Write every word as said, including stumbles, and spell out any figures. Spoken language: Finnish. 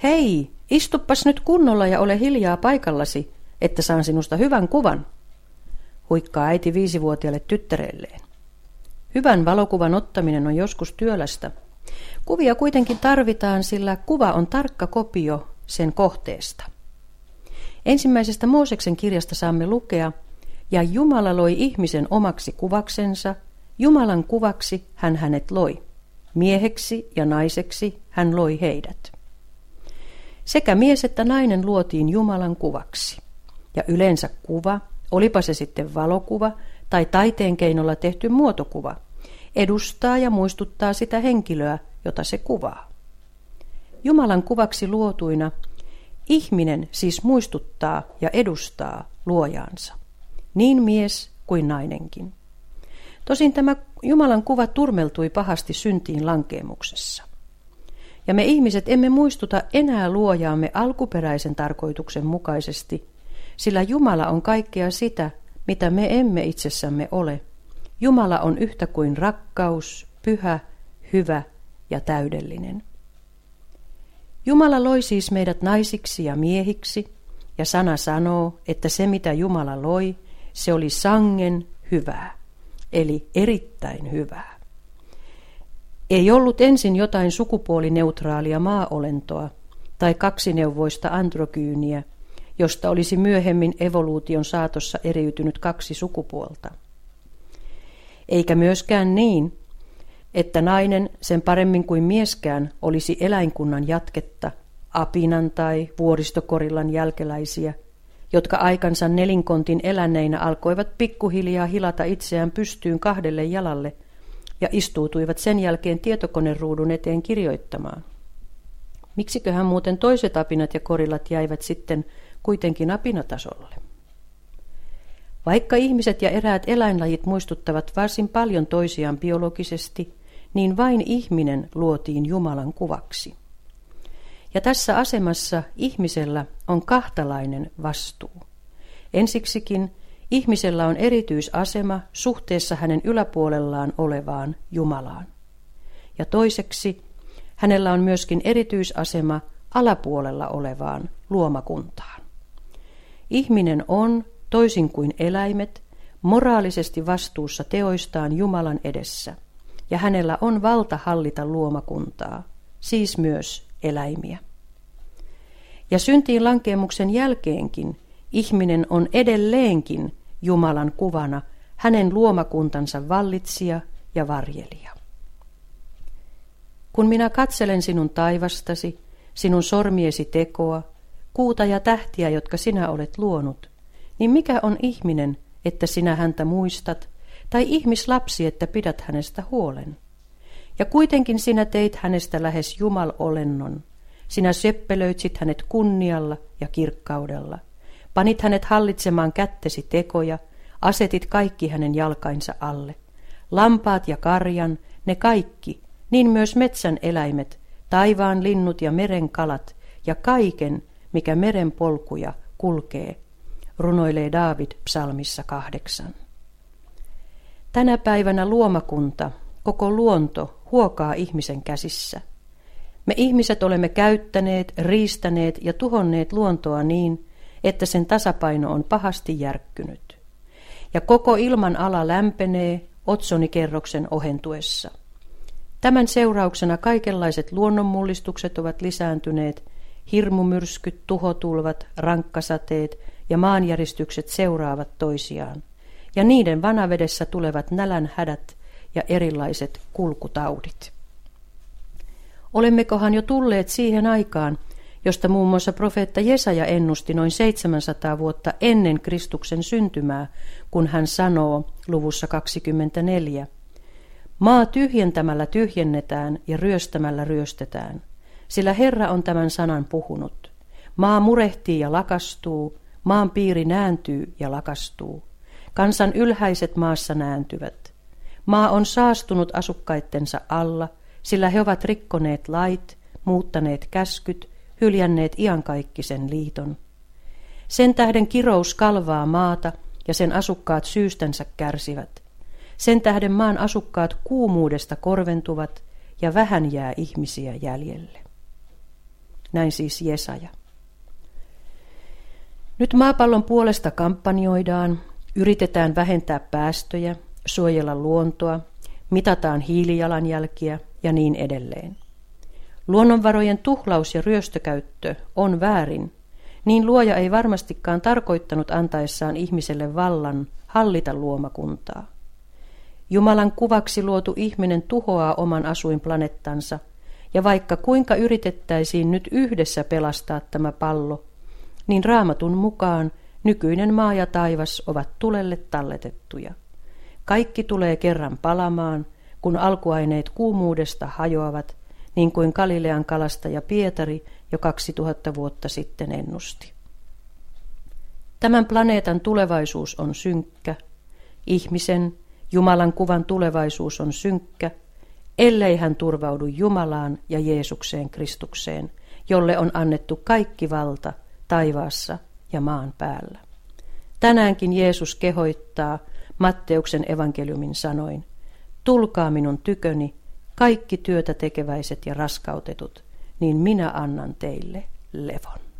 Hei, istuppas nyt kunnolla ja ole hiljaa paikallasi, että saan sinusta hyvän kuvan, huikkaa äiti viisivuotiaalle tyttärelleen. Hyvän valokuvan ottaminen on joskus työlästä. Kuvia kuitenkin tarvitaan, sillä kuva on tarkka kopio sen kohteesta. Ensimmäisestä Mooseksen kirjasta saamme lukea, ja Jumala loi ihmisen omaksi kuvaksensa, Jumalan kuvaksi hän hänet loi. Mieheksi ja naiseksi hän loi heidät. Sekä mies että nainen luotiin Jumalan kuvaksi. Ja yleensä kuva, olipa se sitten valokuva tai taiteen keinolla tehty muotokuva, edustaa ja muistuttaa sitä henkilöä, jota se kuvaa. Jumalan kuvaksi luotuina ihminen siis muistuttaa ja edustaa luojaansa, niin mies kuin nainenkin. Tosin tämä Jumalan kuva turmeltui pahasti syntiin lankeemuksessa. Ja me ihmiset emme muistuta enää luojaamme alkuperäisen tarkoituksen mukaisesti, sillä Jumala on kaikkea sitä, mitä me emme itsessämme ole. Jumala on yhtä kuin rakkaus, pyhä, hyvä ja täydellinen. Jumala loi siis meidät naisiksi ja miehiksi, ja sana sanoo, että se mitä Jumala loi, se oli sangen hyvää, eli erittäin hyvää. Ei ollut ensin jotain sukupuolineutraalia maa-olentoa tai kaksineuvoista androgyyniä, josta olisi myöhemmin evoluution saatossa eriytynyt kaksi sukupuolta. Eikä myöskään niin, että nainen sen paremmin kuin mieskään olisi eläinkunnan jatketta, apinan tai vuoristokorillan jälkeläisiä, jotka aikansa nelinkontin elänneinä alkoivat pikkuhiljaa hilata itseään pystyyn kahdelle jalalle ja istuutuivat sen jälkeen tietokoneruudun eteen kirjoittamaan. Miksiköhän muuten toiset apinat ja korillat jäivät sitten kuitenkin apinatasolle? Vaikka ihmiset ja eräät eläinlajit muistuttavat varsin paljon toisiaan biologisesti, niin vain ihminen luotiin Jumalan kuvaksi. Ja tässä asemassa ihmisellä on kahtalainen vastuu. Ensiksikin ihmisellä on erityisasema suhteessa hänen yläpuolellaan olevaan Jumalaan. Ja toiseksi hänellä on myöskin erityisasema alapuolella olevaan luomakuntaan. Ihminen on, toisin kuin eläimet, moraalisesti vastuussa teoistaan Jumalan edessä, ja hänellä on valta hallita luomakuntaa, siis myös eläimiä. Ja syntiin lankeemuksen jälkeenkin ihminen on edelleenkin Jumalan kuvana hänen luomakuntansa vallitsija ja varjelija. Kun minä katselen sinun taivastasi, sinun sormiesi tekoa, kuuta ja tähtiä, jotka sinä olet luonut, niin mikä on ihminen, että sinä häntä muistat, tai ihmislapsi, että pidät hänestä huolen? Ja kuitenkin sinä teit hänestä lähes Jumal-olennon. Sinä seppelöitsit hänet kunnialla ja kirkkaudella. Panit hänet hallitsemaan kättesi tekoja, asetit kaikki hänen jalkainsa alle. Lampaat ja karjan, ne kaikki, niin myös metsän eläimet, taivaan linnut ja meren kalat ja kaiken, mikä meren polkuja kulkee, runoilee Daavid psalmissa kahdeksan. Tänä päivänä luomakunta, koko luonto, huokaa ihmisen käsissä. Me ihmiset olemme käyttäneet, riistäneet ja tuhonneet luontoa niin, että sen tasapaino on pahasti järkkynyt. Ja koko ilman ala lämpenee otsonikerroksen ohentuessa. Tämän seurauksena kaikenlaiset luonnonmullistukset ovat lisääntyneet, hirmumyrskyt, tuhotulvat, rankkasateet ja maanjäristykset seuraavat toisiaan, ja niiden vanavedessä tulevat nälänhädät ja erilaiset kulkutaudit. Olemmekohan jo tulleet siihen aikaan, josta muun muassa profeetta Jesaja ennusti noin seitsemänsataa vuotta ennen Kristuksen syntymää, kun hän sanoo luvussa kaksikymmentäneljä, maa tyhjentämällä tyhjennetään ja ryöstämällä ryöstetään, sillä Herra on tämän sanan puhunut. Maa murehtii ja lakastuu, maan piiri nääntyy ja lakastuu. Kansan ylhäiset maassa nääntyvät. Maa on saastunut asukkaittensa alla, sillä he ovat rikkoneet lait, muuttaneet käskyt, hyljänneet iankaikkisen liiton. Sen tähden kirous kalvaa maata ja sen asukkaat syystänsä kärsivät. Sen tähden maan asukkaat kuumuudesta korventuvat ja vähän jää ihmisiä jäljelle. Näin siis Jesaja. Nyt maapallon puolesta kampanjoidaan, yritetään vähentää päästöjä, suojella luontoa, mitataan hiilijalanjälkiä ja niin edelleen. Luonnonvarojen tuhlaus ja ryöstökäyttö on väärin, niin luoja ei varmastikaan tarkoittanut antaessaan ihmiselle vallan hallita luomakuntaa. Jumalan kuvaksi luotu ihminen tuhoaa oman asuinplaneettansa, ja vaikka kuinka yritettäisiin nyt yhdessä pelastaa tämä pallo, niin Raamatun mukaan nykyinen maa ja taivas ovat tulelle talletettuja. Kaikki tulee kerran palamaan, kun alkuaineet kuumuudesta hajoavat, niin kuin Galilean kalastaja Pietari jo kaksituhatta vuotta sitten ennusti. Tämän planeetan tulevaisuus on synkkä, ihmisen, Jumalan kuvan tulevaisuus on synkkä, ellei hän turvaudu Jumalaan ja Jeesukseen Kristukseen, jolle on annettu kaikki valta taivaassa ja maan päällä. Tänäänkin Jeesus kehoittaa Matteuksen evankeliumin sanoin, tulkaa minun tyköni, kaikki työtä tekeväiset ja raskautetut, niin minä annan teille levon.